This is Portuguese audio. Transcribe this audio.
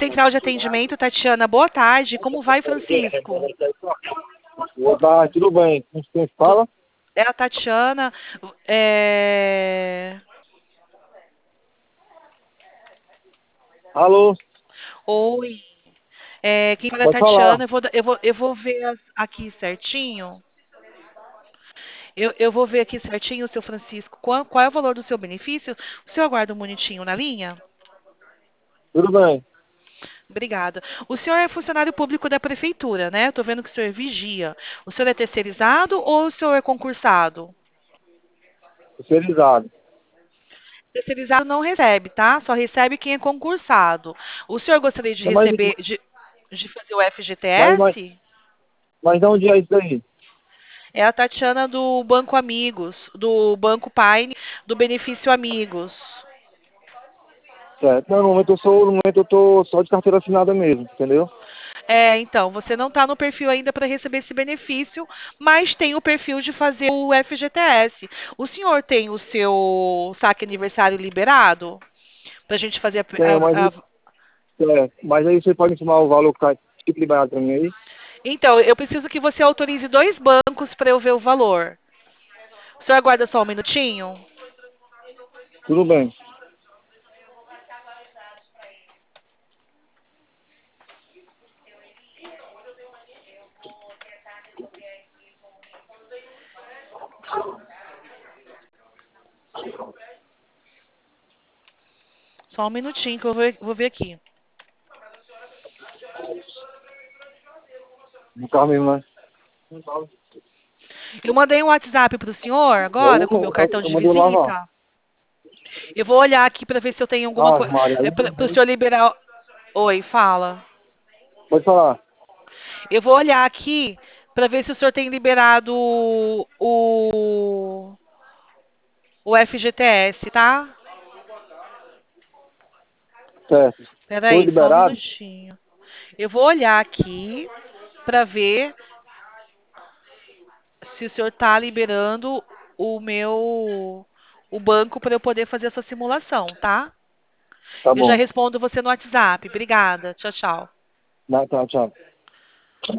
Central de Atendimento, Tatiana, boa tarde. Como vai, Francisco? Boa tarde, tudo bem? Quem Tu- fala? É a Tatiana. É... Alô? Oi. Quem fala é a Pode falar. Tatiana. Eu vou ver aqui certinho. Eu vou ver aqui certinho, seu Francisco. Qual é o valor do seu benefício? O senhor aguarda um minutinho na linha? Tudo bem? Obrigada. O senhor é funcionário público da prefeitura, né? Estou vendo que o senhor vigia. O senhor é terceirizado ou o senhor é concursado? Terceirizado. Terceirizado não recebe, tá? Só recebe quem é concursado. O senhor gostaria de Não, Mas, receber, de fazer o mas, mas, FGTS? mas de onde é isso daí? É a Tatiana do Banco Amigos, do Banco Paine, do Benefício Amigos. Certo. Não, no momento eu tô só de carteira assinada mesmo, entendeu? Então, você não está no perfil ainda para receber esse benefício, mas tem o perfil de fazer o FGTS. O senhor tem o seu saque aniversário liberado? Para a gente fazer Tenho, mas aí você pode informar o valor que tá tipo liberado pra mim aí? Então, eu preciso que você autorize 2 bancos para eu ver o valor. O senhor aguarda só um minutinho? Tudo bem. Só um minutinho que eu vou ver aqui. No carro mesmo, né? Eu mandei um WhatsApp para o senhor agora, com o meu cartão Eu de mandei o lavar. visita. Eu vou olhar aqui para ver se eu tenho alguma Ah, coisa. Maria, Para o senhor liberar. Oi, fala. pode falar. Eu vou olhar aqui para ver se o senhor tem liberado o FGTS, tá? Certo. Foi Peraí, só um liberado? minutinho. Eu vou olhar aqui para ver se o senhor está liberando o banco para eu poder fazer essa simulação, tá? Tá Eu já bom. respondo você no WhatsApp. Obrigada. Tchau, tchau. Tá, tchau.